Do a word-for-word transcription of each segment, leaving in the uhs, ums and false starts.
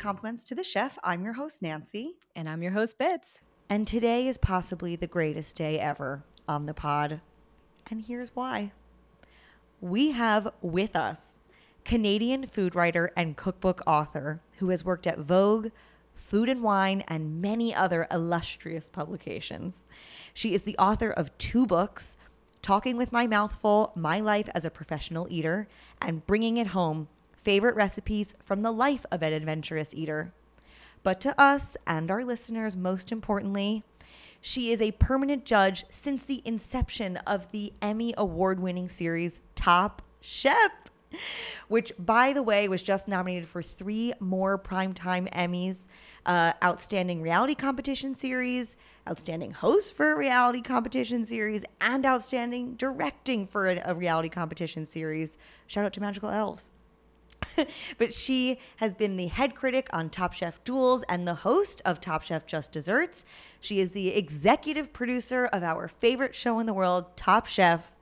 compliments to the chef. I'm your host, Nancy. And I'm your host, Bits. And today is possibly the greatest day ever on the pod. And here's why. We have with us Canadian food writer and cookbook author who has worked at Vogue, Food and Wine, and many other illustrious publications. She is the author of two books, Talking with My Mouth Full, My Life as a Professional Eater, and Bringing It Home, Favorite Recipes from the Life of an Adventurous Eater. But to us and our listeners, most importantly, she is a permanent judge since the inception of the Emmy Award-winning series Top Chef, which, by the way, was just nominated for three more Primetime Emmys, uh, Outstanding Reality Competition Series, Outstanding Host for a Reality Competition Series, and Outstanding Directing for a, a Reality Competition Series. Shout out to Magical Elves. But she has been the head critic on Top Chef Duels and the host of Top Chef Just Desserts. She is the executive producer of our favorite show in the world, Top Chef.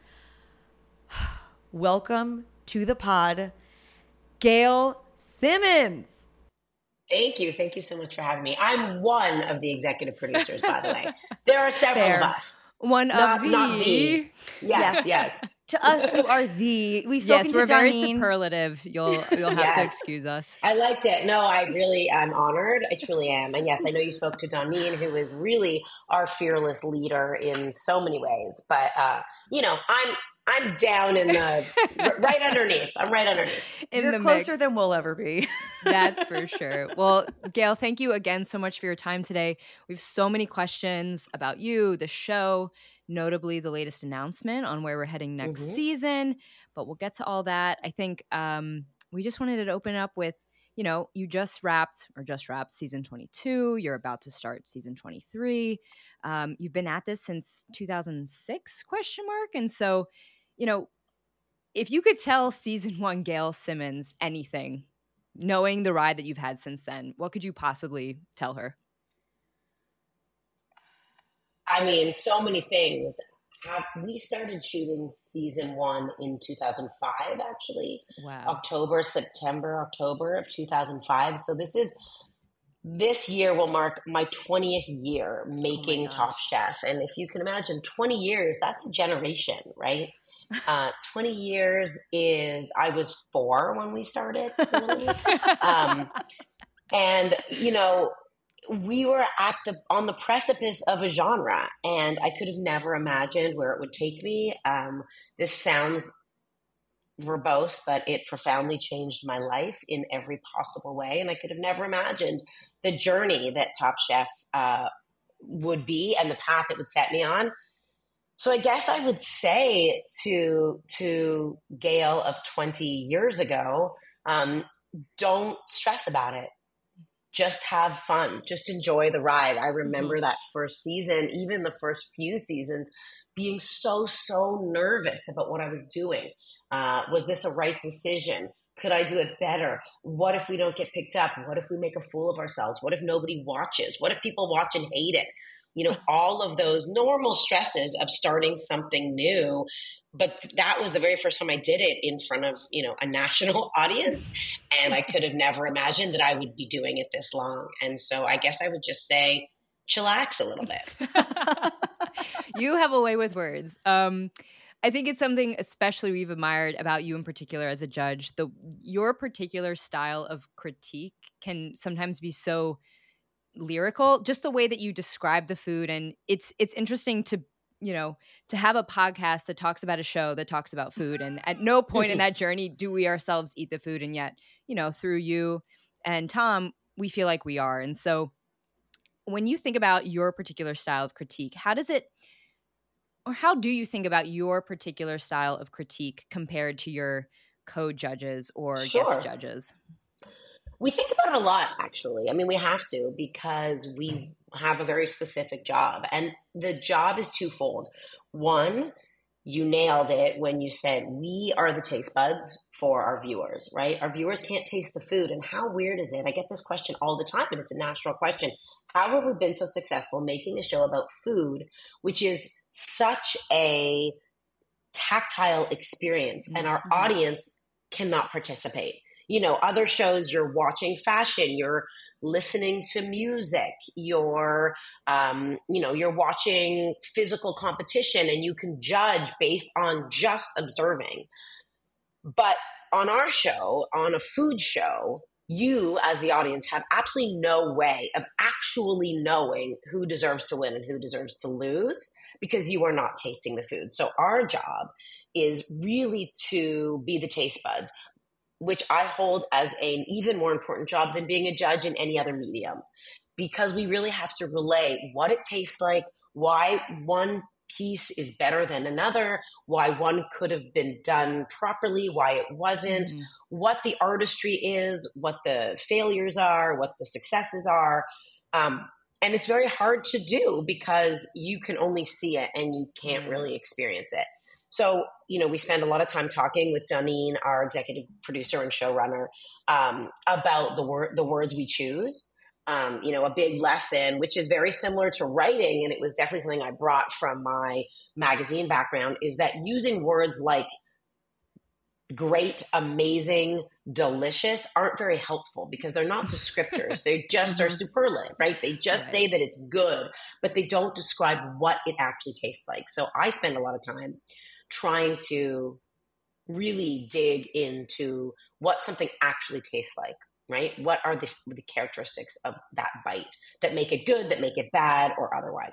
Welcome to the pod, Gail Simmons. Thank you. Thank you so much for having me. I'm one of the executive producers, by the way. There are several Fair. of us. One not, of the. Not the. Yes, yes. yes. To us, you are the. We've spoken yes, to we're very Doneen. superlative. You'll you'll have yes. to excuse us. I liked it. No, I really am honored. I truly am. And yes, I know you spoke to Doneen, who is really our fearless leader in so many ways. But uh, you know, I'm I'm down in the right underneath. I'm right underneath. In You're the closer mix. than we'll ever be. That's for sure. Well, Gail, thank you again so much for your time today. We have so many questions about you, the show, notably the latest announcement on where we're heading next Mm-hmm. season. But we'll get to all that. I think um, we just wanted to open up with, you know, you just wrapped or just wrapped season twenty-two. You're about to start season twenty-three. Um, you've been at this since two thousand six, question mark. And so, you know, if you could tell season one Gail Simmons anything, knowing the ride that you've had since then, what could you possibly tell her? I mean, so many things. Uh, we started shooting season one in two thousand five, actually. Wow. October, September, October of two thousand five. So this is, this year will mark my twentieth year making Oh Top Chef. And if you can imagine, twenty years, that's a generation, right? Uh, twenty years is, I was four when we started. Really. um, and, you know, we were at the on the precipice of a genre, and I could have never imagined where it would take me. Um, this sounds verbose, but it profoundly changed my life in every possible way, and I could have never imagined the journey that Top Chef uh, would be and the path it would set me on. So I guess I would say to to Gail of twenty years ago, um, don't stress about it. Just have fun. Just enjoy the ride. I remember mm-hmm. that first season, even the first few seasons, being so, so nervous about what I was doing. Uh, was this a right decision? Could I do it better? What if we don't get picked up? What if we make a fool of ourselves? What if nobody watches? What if people watch and hate it? You know, all of those normal stresses of starting something new. But that was the very first time I did it in front of, you know, a national audience. And I could have never imagined that I would be doing it this long. And so I guess I would just say, chillax a little bit. You have a way with words. Um, I think it's something especially we've admired about you in particular as a judge. The your particular style of critique can sometimes be so lyrical, just the way that you describe the food. And it's it's interesting to you know, to have a podcast that talks about a show that talks about food. And at no point in that journey do we ourselves eat the food. And yet, you know, through you and Tom, we feel like we are. And so when you think about your particular style of critique, how does it, or how do you think about your particular style of critique compared to your co-judges or Sure. guest judges? We think about it a lot, actually. I mean, we have to, because we have a very specific job. And the job is twofold. One, you nailed it when you said we are the taste buds for our viewers, right? Our viewers can't taste the food. And how weird is it? I get this question all the time, and it's a natural question. How have we been so successful making a show about food, which is such a tactile experience, and our Mm-hmm. audience cannot participate? you know, other shows, you're watching fashion, you're listening to music, you're, um, you know, you're watching physical competition, and you can judge based on just observing. But on our show, on a food show, you as the audience have absolutely no way of actually knowing who deserves to win and who deserves to lose, because you are not tasting the food. So our job is really to be the taste buds, which I hold as an even more important job than being a judge in any other medium, because we really have to relay what it tastes like, why one piece is better than another, why one could have been done properly, why it wasn't, mm-hmm. what the artistry is, what the failures are, what the successes are. Um, and it's very hard to do because you can only see it and you can't mm-hmm. really experience it. So, you know, we spend a lot of time talking with Doneen, our executive producer and showrunner, um, about the word, the words we choose. Um, you know, a big lesson, which is very similar to writing, and it was definitely something I brought from my magazine background, is that using words like great, amazing, delicious aren't very helpful because they're not descriptors. They just mm-hmm. are superlative, right? They just right. say that it's good, but they don't describe what it actually tastes like. So I spend a lot of time trying to really dig into what something actually tastes like. Right? What are the, the characteristics of that bite that make it good, that make it bad, or otherwise?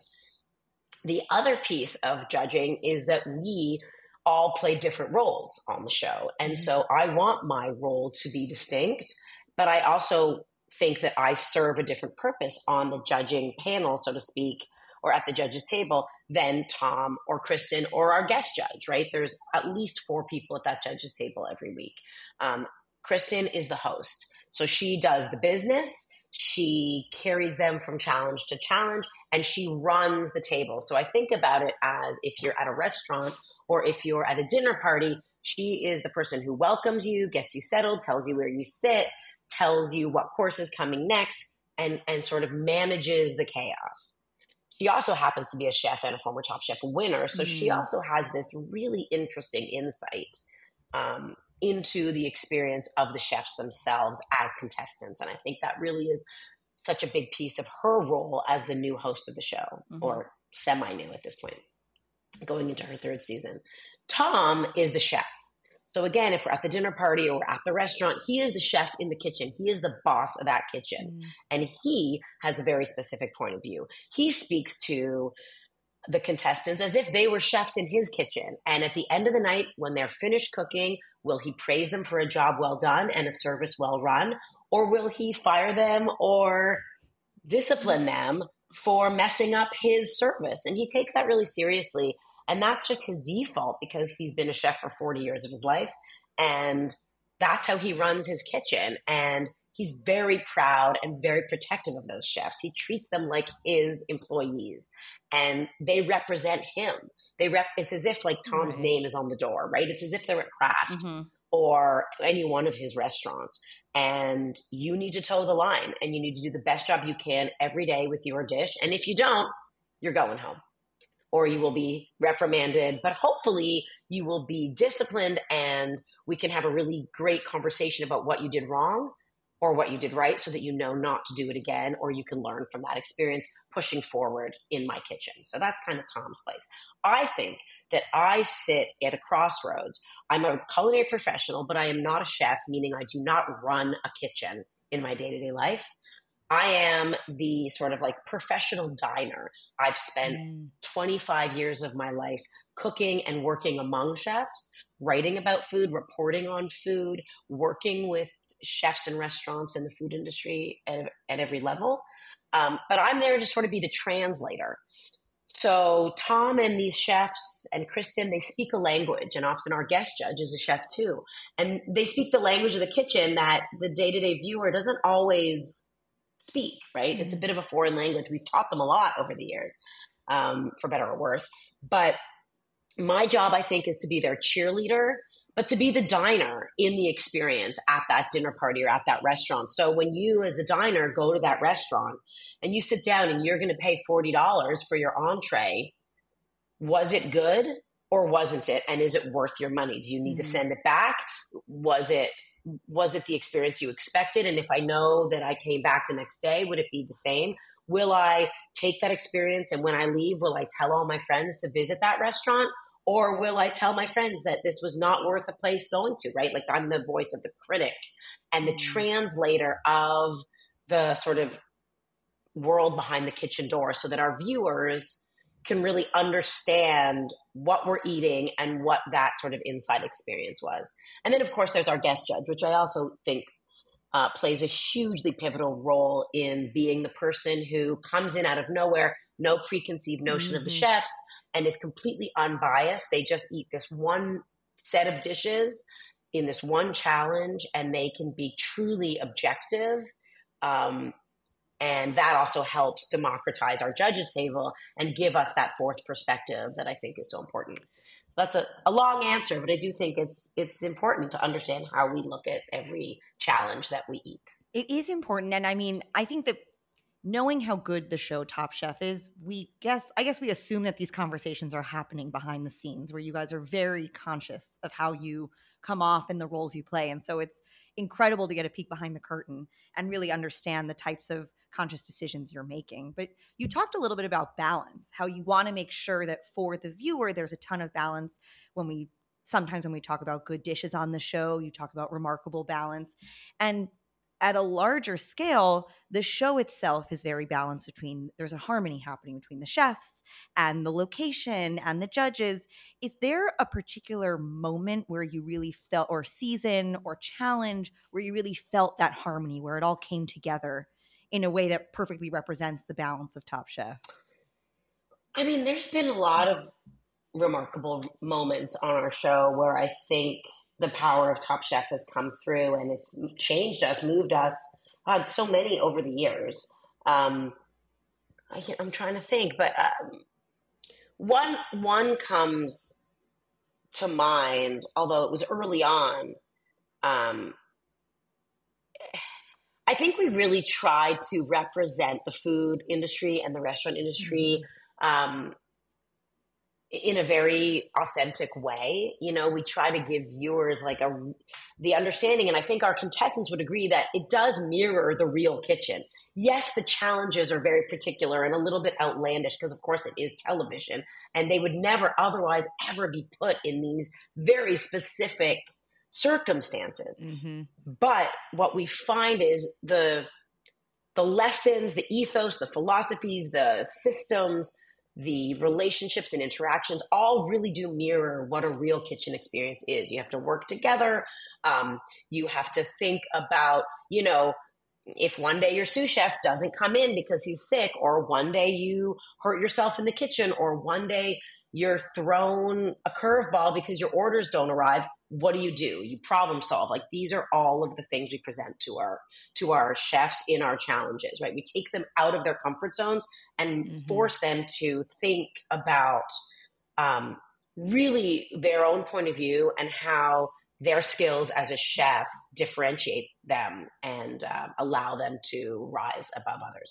The other piece of judging is that we all play different roles on the show. And mm-hmm. so I want my role to be distinct, but I also think that I serve a different purpose on the judging panel, so to speak, or at the judges table than Tom or Kristen or our guest judge, right? There's at least four people at that judges table every week. Um, Kristen is the host. So she does the business, she carries them from challenge to challenge, and she runs the table. So I think about it as if you're at a restaurant or if you're at a dinner party, she is the person who welcomes you, gets you settled, tells you where you sit, tells you what course is coming next, and, and sort of manages the chaos. She also happens to be a chef and a former Top Chef winner. So mm. she also has this really interesting insight um, into the experience of the chefs themselves as contestants. And I think that really is such a big piece of her role as the new host of the show, mm-hmm. or semi-new at this point, going into her third season. Tom is the chef. So again, if we're at the dinner party or at the restaurant, he is the chef in the kitchen. He is the boss of that kitchen. Mm. And he has a very specific point of view. He speaks to the contestants as if they were chefs in his kitchen. And at the end of the night, when they're finished cooking, will he praise them for a job well done and a service well run? Or will he fire them or discipline them for messing up his service? And he takes that really seriously. And that's just his default because he's been a chef for forty years of his life. And that's how he runs his kitchen. And he's very proud and very protective of those chefs. He treats them like his employees. And they represent him. They rep. It's as if like Tom's right. name is on the door, right? It's as if they're at Kraft mm-hmm. or any one of his restaurants. And you need to toe the line and you need to do the best job you can every day with your dish. And if you don't, you're going home or you will be reprimanded. But hopefully you will be disciplined and we can have a really great conversation about what you did wrong or what you did right so that you know not to do it again, or you can learn from that experience pushing forward in my kitchen. So that's kind of Tom's place. I think that I sit at a crossroads. I'm a culinary professional, but I am not a chef, meaning I do not run a kitchen in my day-to-day life. I am the sort of like professional diner. I've spent mm. twenty-five years of my life cooking and working among chefs, writing about food, reporting on food, working with chefs and restaurants in the food industry at, at every level. Um, but I'm there to sort of be the translator. So Tom and these chefs and Kristen, they speak a language, and often our guest judge is a chef too. And they speak the language of the kitchen that the day-to-day viewer doesn't always speak, right? Mm-hmm. It's a bit of a foreign language. We've taught them a lot over the years, um, for better or worse. But my job, I think, is to be their cheerleader, but to be the diner in the experience at that dinner party or at that restaurant. So when you as a diner go to that restaurant and you sit down and you're going to pay forty dollars for your entree, was it good or wasn't it? And is it worth your money? Do you need mm-hmm. to send it back? Was it was it the experience you expected? And if I know that I came back the next day, would it be the same? Will I take that experience, and when I leave, will I tell all my friends to visit that restaurant? Or will I tell my friends that this was not worth a place going to, right? Like, I'm the voice of the critic and the translator of the sort of world behind the kitchen door, so that our viewers can really understand what we're eating and what that sort of inside experience was. And then, of course, there's our guest judge, which I also think uh, plays a hugely pivotal role in being the person who comes in out of nowhere, no preconceived notion mm-hmm. of the chefs, and is completely unbiased. They just eat this one set of dishes in this one challenge, and they can be truly objective. Um, and that also helps democratize our judges table and give us that fourth perspective that I think is so important. So that's a, a long answer, but I do think it's it's important to understand how we look at every challenge that we eat. It is important. And I mean, I think that knowing how good the show Top Chef is, we guess, I guess we assume that these conversations are happening behind the scenes, where you guys are very conscious of how you come off in the roles you play. And so it's incredible to get a peek behind the curtain and really understand the types of conscious decisions you're making. But you talked a little bit about balance, how you want to make sure that for the viewer, there's a ton of balance. When we, sometimes when we talk about good dishes on the show, you talk about remarkable balance. And at a larger scale, the show itself is very balanced between, there's a harmony happening between the chefs and the location and the judges. Is there a particular moment where you really felt, or season or challenge, where you really felt that harmony, where it all came together in a way that perfectly represents the balance of Top Chef? I mean, there's been a lot of remarkable moments on our show where I think the power of Top Chef has come through, and it's changed us, moved us. Had so many over the years. Um, I, I'm trying to think, but um, one one comes to mind, although it was early on. Um, I think we really tried to represent the food industry and the restaurant industry um, in a very authentic way. You know, we try to give viewers like a, the understanding, and I think our contestants would agree that it does mirror the real kitchen. Yes, the challenges are very particular and a little bit outlandish because of course it is television, and they would never otherwise ever be put in these very specific circumstances. Mm-hmm. But what we find is the, the lessons, the ethos, the philosophies, the systems, the relationships and interactions all really do mirror what a real kitchen experience is. You have to work together. Um, you have to think about, you know, if one day your sous chef doesn't come in because he's sick, or one day you hurt yourself in the kitchen, or one day you're thrown a curveball because your orders don't arrive, what do you do? You problem solve. Like, these are all of the things we present to our to our chefs in our challenges, right? We take them out of their comfort zones and mm-hmm. force them to think about um, really their own point of view and how their skills as a chef differentiate them and uh, allow them to rise above others.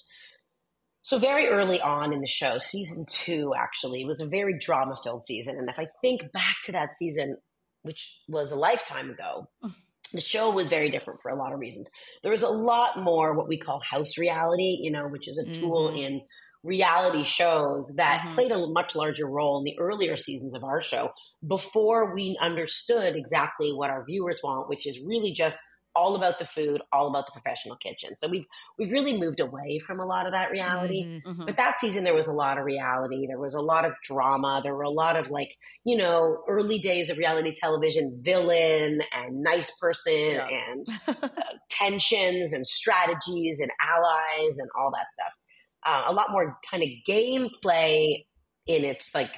So very early on in the show, season two actually was a very drama-filled season. And if I think back to that season, which was a lifetime ago, the show was very different for a lot of reasons. There was a lot more what we call house reality, you know, which is a mm-hmm. tool in reality shows that mm-hmm. played a much larger role in the earlier seasons of our show before we understood exactly what our viewers want, which is really just all about the food, all about the professional kitchen. So we've we've really moved away from a lot of that reality. Mm-hmm, mm-hmm. But that season, there was a lot of reality. There was a lot of drama. There were a lot of, like, you know, early days of reality television, villain and nice person yeah. and uh, tensions and strategies and allies and all that stuff. Uh, a lot more kind of gameplay in its, like,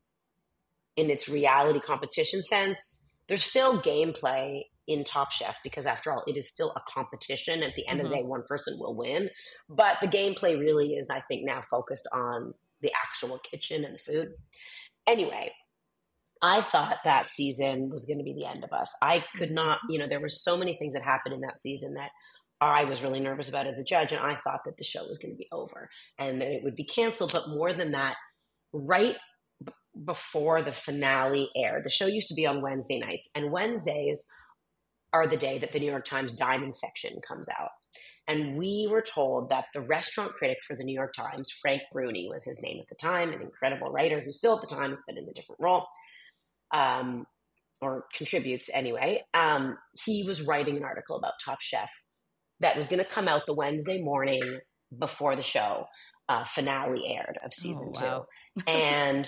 in its reality competition sense. There's still gameplay in Top Chef because, after all, it is still a competition. At the end mm-hmm. of the day, one person will win. But the gameplay really is, I think, now focused on the actual kitchen and food. Anyway, I thought that season was going to be the end of us. I could not, you know, there were so many things that happened in that season that I was really nervous about as a judge, and I thought that the show was going to be over and that it would be canceled. But more than that, right b- before the finale aired, the show used to be on Wednesday nights, and Wednesdays are the day that the New York Times dining section comes out. And we were told that the restaurant critic for the New York Times, Frank Bruni was his name at the time, an incredible writer who still at the Times, but in a different role, um, or contributes anyway. Um, he was writing an article about Top Chef that was going to come out the Wednesday morning before the show uh, finale aired of season Oh, wow. two. And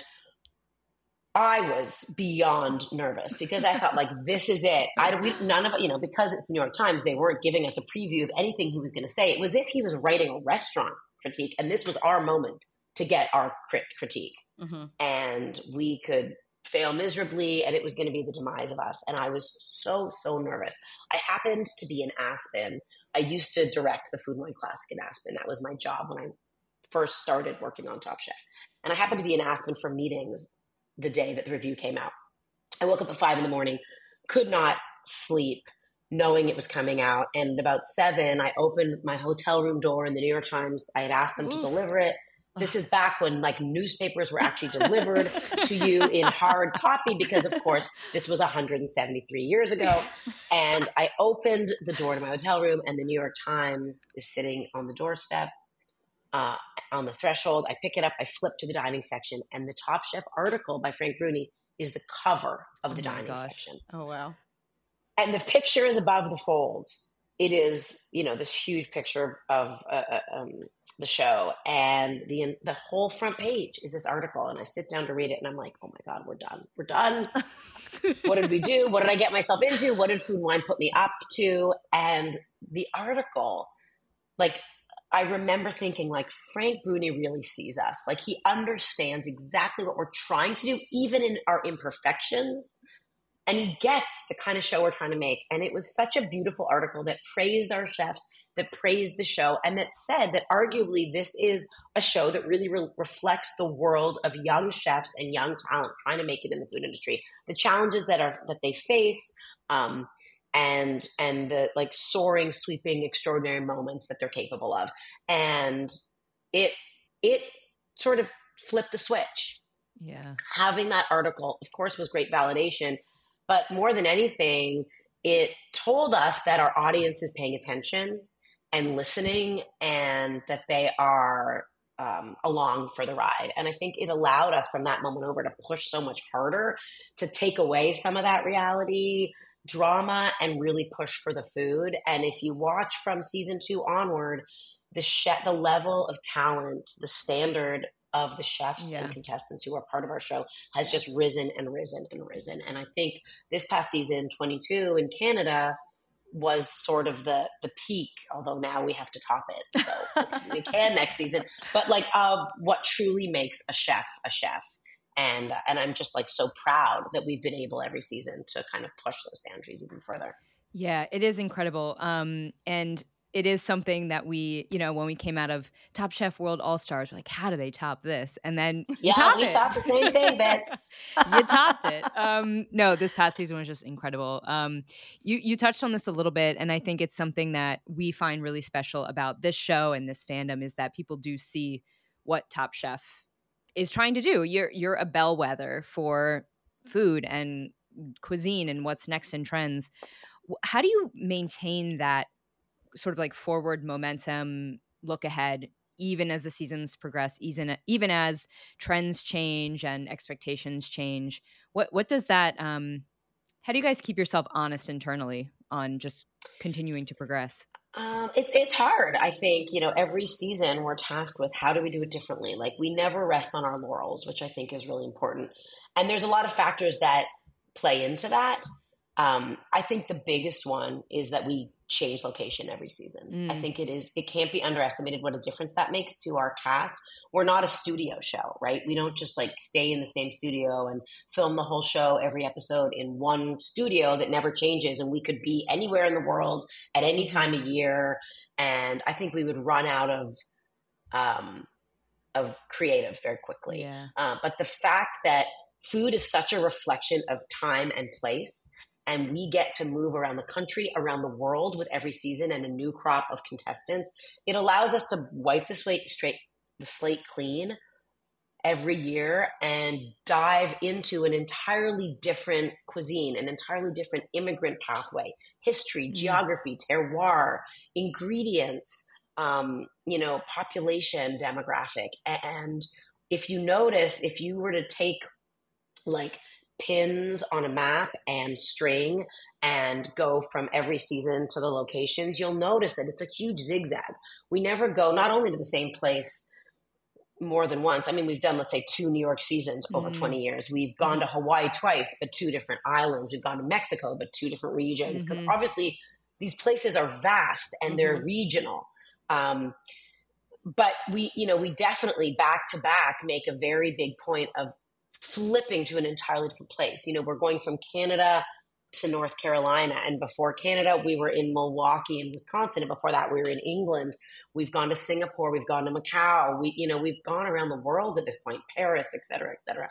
I was beyond nervous because I thought, like, this is it. I we, none of you know because it's the New York Times, they weren't giving us a preview of anything he was going to say. It was if he was writing a restaurant critique, and this was our moment to get our crit critique, Mm-hmm. and we could fail miserably, and it was going to be the demise of us. And I was so so nervous. I happened to be in Aspen. I used to direct the Food and Wine Classic in Aspen. That was my job when I first started working on Top Chef, and I happened to be in Aspen for meetings the day that the review came out. I woke up at five in the morning, could not sleep, knowing it was coming out. And about seven, I opened my hotel room door in the New York Times. I had asked them Oof. to deliver it. This is back when like newspapers were actually delivered to you in hard copy, because of course this was one hundred seventy-three years ago. And I opened the door to my hotel room, and the New York Times is sitting on the doorstep. Uh, on the threshold, I pick it up, I flip to the dining section, and the Top Chef article by Frank Bruni is the cover of the oh dining gosh. section. Oh, wow. And the picture is above the fold. It is, you know, this huge picture of uh, um, the show, and the the whole front page is this article, and I sit down to read it, and I'm like, oh my God, we're done. We're done. What did we do? What did I get myself into? What did Food and Wine put me up to? And the article, like, I remember thinking, like, Frank Bruni really sees us. Like, he understands exactly what we're trying to do, even in our imperfections. And he gets the kind of show we're trying to make. And it was such a beautiful article that praised our chefs, that praised the show, and that said that arguably this is a show that really re- reflects the world of young chefs and young talent trying to make it in the food industry. The challenges that are that they face, um, and and the like soaring, sweeping, extraordinary moments that they're capable of. And it it sort of flipped the switch. Yeah. Having that article, of course, was great validation, but more than anything, it told us that our audience is paying attention and listening, and that they are um, along for the ride. And I think it allowed us from that moment over to push so much harder to take away some of that reality drama and really push for the food. And if you watch from season two onward, the chef, the level of talent, the standard of the chefs yeah. and contestants who are part of our show has just risen and risen and risen. And I think this past season, twenty-two in Canada, was sort of the the peak, although now we have to top it. So we can next season. But like of uh, what truly makes a chef a chef. And and I'm just like so proud that we've been able every season to kind of push those boundaries even further. Yeah, it is incredible. Um, and it is something that we, you know, when we came out of Top Chef World All-Stars, we're like, how do they top this? And then yeah, top we it. topped the same thing, Bets. You topped it. Um, no, this past season was just incredible. Um, you you touched on this a little bit, and I think it's something that we find really special about this show and this fandom is that people do see what Top Chef is trying to do. You're you're a bellwether for food and cuisine and what's next in trends. How do you maintain that sort of like forward momentum, look ahead, even as the seasons progress, even even as trends change and expectations change? What what does that? Um, how do you guys keep yourself honest internally on just continuing to progress? Um, it's it's hard. I think, you know, every season we're tasked with how do we do it differently? Like we never rest on our laurels, which I think is really important. And there's a lot of factors that play into that. Um, I think the biggest one is that we change location every season. Mm. I think it is, it can't be underestimated what a difference that makes to our cast. We're not a studio show, right? We don't just like stay in the same studio and film the whole show, every episode in one studio that never changes. And we could be anywhere in the world at any time of year. And I think we would run out of, um, of creative very quickly. Yeah. Uh, but the fact that food is such a reflection of time and place, and we get to move around the country, around the world with every season and a new crop of contestants, it allows us to wipe the slate straight, the slate clean every year and dive into an entirely different cuisine, an entirely different immigrant pathway, history, geography, terroir, ingredients, um, you know, population demographic. And if you notice, if you were to take like pins on a map and string and go from every season to the locations, you'll notice that it's a huge zigzag. We never go not only to the same place more than once. I mean, we've done, let's say, two New York seasons over mm. twenty years. We've gone mm-hmm. to Hawaii twice, but two different islands. We've gone to Mexico, but two different regions. Because mm-hmm. obviously these places are vast and mm-hmm. they're regional. Um, but we, you know, we definitely back to back make a very big point of flipping to an entirely different place. You know, we're going from Canada to North Carolina, and before Canada we were in Milwaukee and Wisconsin, and before that we were in England. We've gone to Singapore, we've gone to Macau, we you know we've gone around the world at this point, Paris, et cetera, et cetera.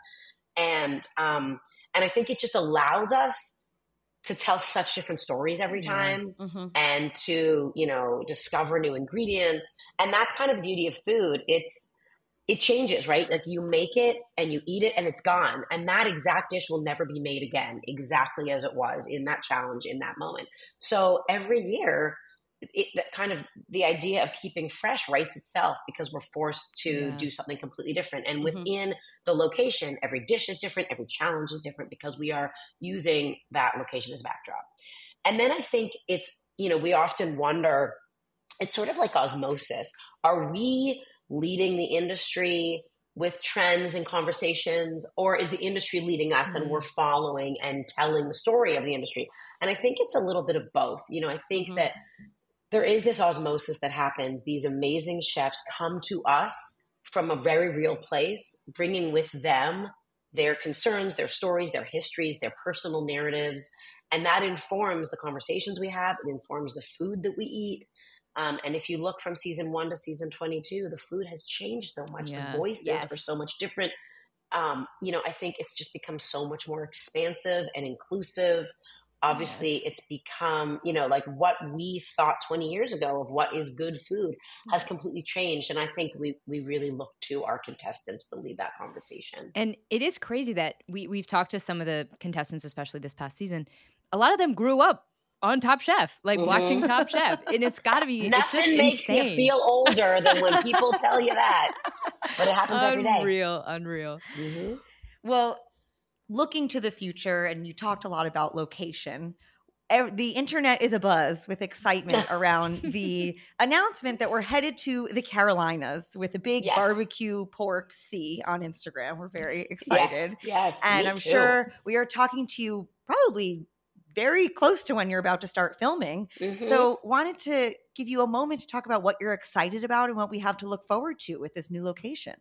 And um and I think it just allows us to tell such different stories every time yeah. mm-hmm. and to, you know, discover new ingredients. And that's kind of the beauty of food. It's It changes, right? Like you make it and you eat it and it's gone. And that exact dish will never be made again, exactly as it was in that challenge, in that moment. So every year, it, that kind of the idea of keeping fresh writes itself because we're forced to yeah. do something completely different. And mm-hmm. within the location, every dish is different, every challenge is different because we are using that location as a backdrop. And then I think it's, you know, we often wonder, it's sort of like osmosis. Are we leading the industry with trends and conversations, or is the industry leading us mm-hmm. and we're following and telling the story of the industry? And I think it's a little bit of both. You know, I think mm-hmm. that there is this osmosis that happens. These amazing chefs come to us from a very real place, bringing with them their concerns, their stories, their histories, their personal narratives. And that informs the conversations we have. It informs the food that we eat. Um, and if you look from season one to season twenty-two, the food has changed so much. Yeah. The voices yes. are so much different. Um, you know, I think it's just become so much more expansive and inclusive. Obviously, yes. it's become, you know, like what we thought twenty years ago of what is good food has completely changed. And I think we we really look to our contestants to lead that conversation. And it is crazy that we, we've talked to some of the contestants, especially this past season. A lot of them grew up on Top Chef, like mm-hmm. watching Top Chef. And it's got to be, Nothing it's just makes insane. you feel older than when people tell you that. But it happens every day. Unreal, unreal. Mm-hmm. Well, looking to the future, and you talked a lot about location, the internet is abuzz with excitement around the announcement that we're headed to the Carolinas with a big yes. barbecue pork C on Instagram. We're very excited. Yes, yes and I'm too. sure we are talking to you probably very close to when you're about to start filming. Mm-hmm. So wanted to give you a moment to talk about what you're excited about and what we have to look forward to with this new location.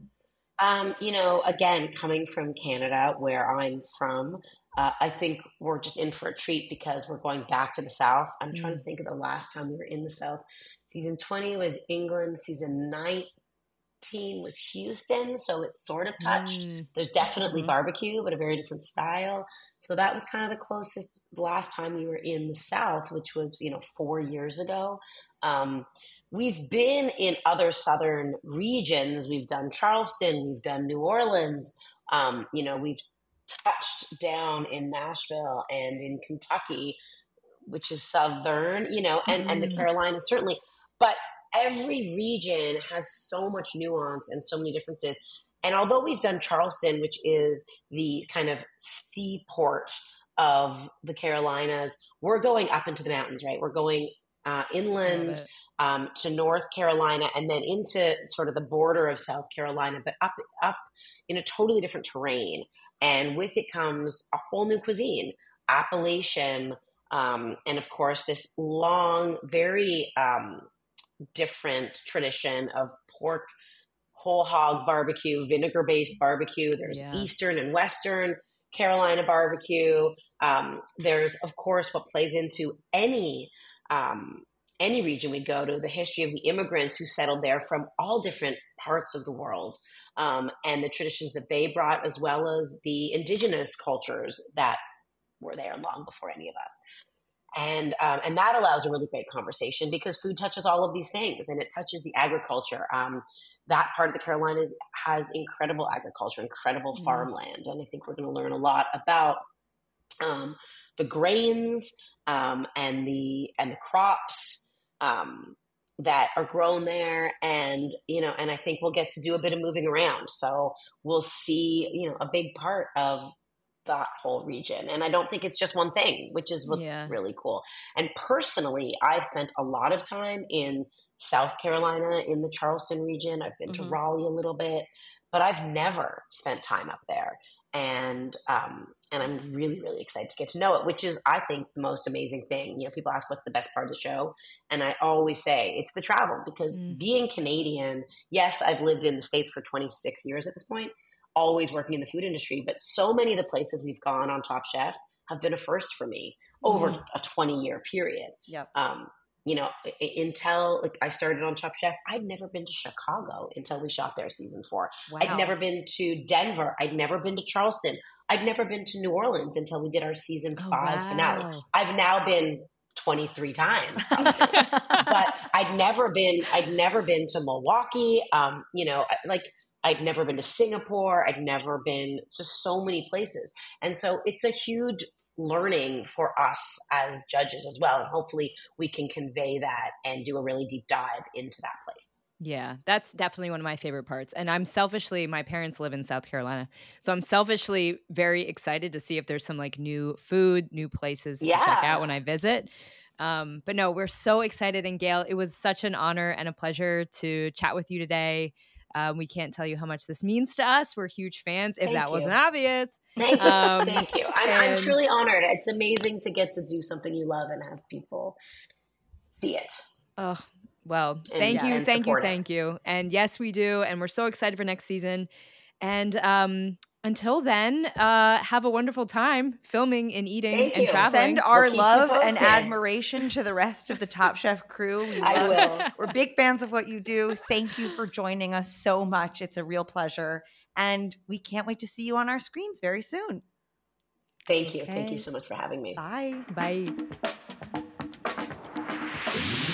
Um, you know, again, coming from Canada, where I'm from, uh, I think we're just in for a treat because we're going back to the South. I'm mm-hmm. trying to think of the last time we were in the South. Season twenty was England. Season nineteen was Houston. So it's sort of touched. Mm-hmm. There's definitely mm-hmm. barbecue, but a very different style. So that was kind of the closest last time we were in the South, which was, you know, four years ago. Um, we've been in other Southern regions. We've done Charleston, we've done New Orleans. Um, you know, we've touched down in Nashville and in Kentucky, which is Southern, you know, and, mm. and the Carolinas certainly. But every region has so much nuance and so many differences. And although we've done Charleston, which is the kind of seaport of the Carolinas, we're going up into the mountains, right? We're going uh, inland um, to North Carolina and then into sort of the border of South Carolina, but up, up in a totally different terrain. And with it comes a whole new cuisine, Appalachian, um, and of course, this long, very um, different tradition of pork whole hog barbecue, vinegar-based barbecue. There's yeah. Eastern and Western Carolina barbecue. Um, there's, of course, what plays into any um, any region we go to, the history of the immigrants who settled there from all different parts of the world, um, and the traditions that they brought, as well as the indigenous cultures that were there long before any of us. And um, and that allows a really great conversation because food touches all of these things, and it touches the agriculture. Um, that part of the Carolinas has incredible agriculture, incredible Mm. farmland, and I think we're going to learn a lot about um, the grains um, and the and the crops um, that are grown there, and you know, and I think we'll get to do a bit of moving around. So we'll see, you know, a big part of that whole region. And I don't think it's just one thing, which is what's Yeah. really cool. And personally, I've spent a lot of time in South Carolina, in the Charleston region. I've been Mhm. to Raleigh a little bit, but I've never spent time up there. And um, and I'm really, really excited to get to know it, which is, I think, the most amazing thing. You know, people ask what's the best part of the show, and I always say it's the travel, because Mm. being Canadian, yes, I've lived in the States for twenty-six years at this point, always working in the food industry, but so many of the places we've gone on Top Chef have been a first for me over Mm. a twenty-year period. Yep. Um, you know, i- until like I started on Top Chef, I'd never been to Chicago until we shot there season four. Wow. I'd never been to Denver. I'd never been to Charleston. I'd never been to New Orleans until we did our season Oh, five finale. wow. I've now been twenty-three times, probably. But I'd never been, I'd never been to Milwaukee. Um, you know, I- like I'd never been to Singapore. I'd never been to so many places. And so it's a huge learning for us as judges as well. And hopefully we can convey that and do a really deep dive into that place. Yeah, that's definitely one of my favorite parts. And I'm selfishly, my parents live in South Carolina. So I'm selfishly very excited to see if there's some like new food, new places to check Yeah. out when I visit. Um, but no, we're so excited. And Gail, it was such an honor and a pleasure to chat with you today. Um, we can't tell you how much this means to us. We're huge fans, if Thank that you. wasn't obvious. Thank you. Um, Thank you. I'm, I'm and- truly honored. It's amazing to get to do something you love and have people see it. Oh, well, And, thank uh, you, and thank you, support it. thank you. And yes, we do. And we're so excited for next season. And um, until then, uh, have a wonderful time filming and eating Thank and you. traveling. Send our We'll keep you love and posted. admiration to the rest of the Top Chef crew. We I love- will. We're big fans of what you do. Thank you for joining us so much. It's a real pleasure. And we can't wait to see you on our screens very soon. Thank you. Thank Okay. you so much for having me. Bye. Bye.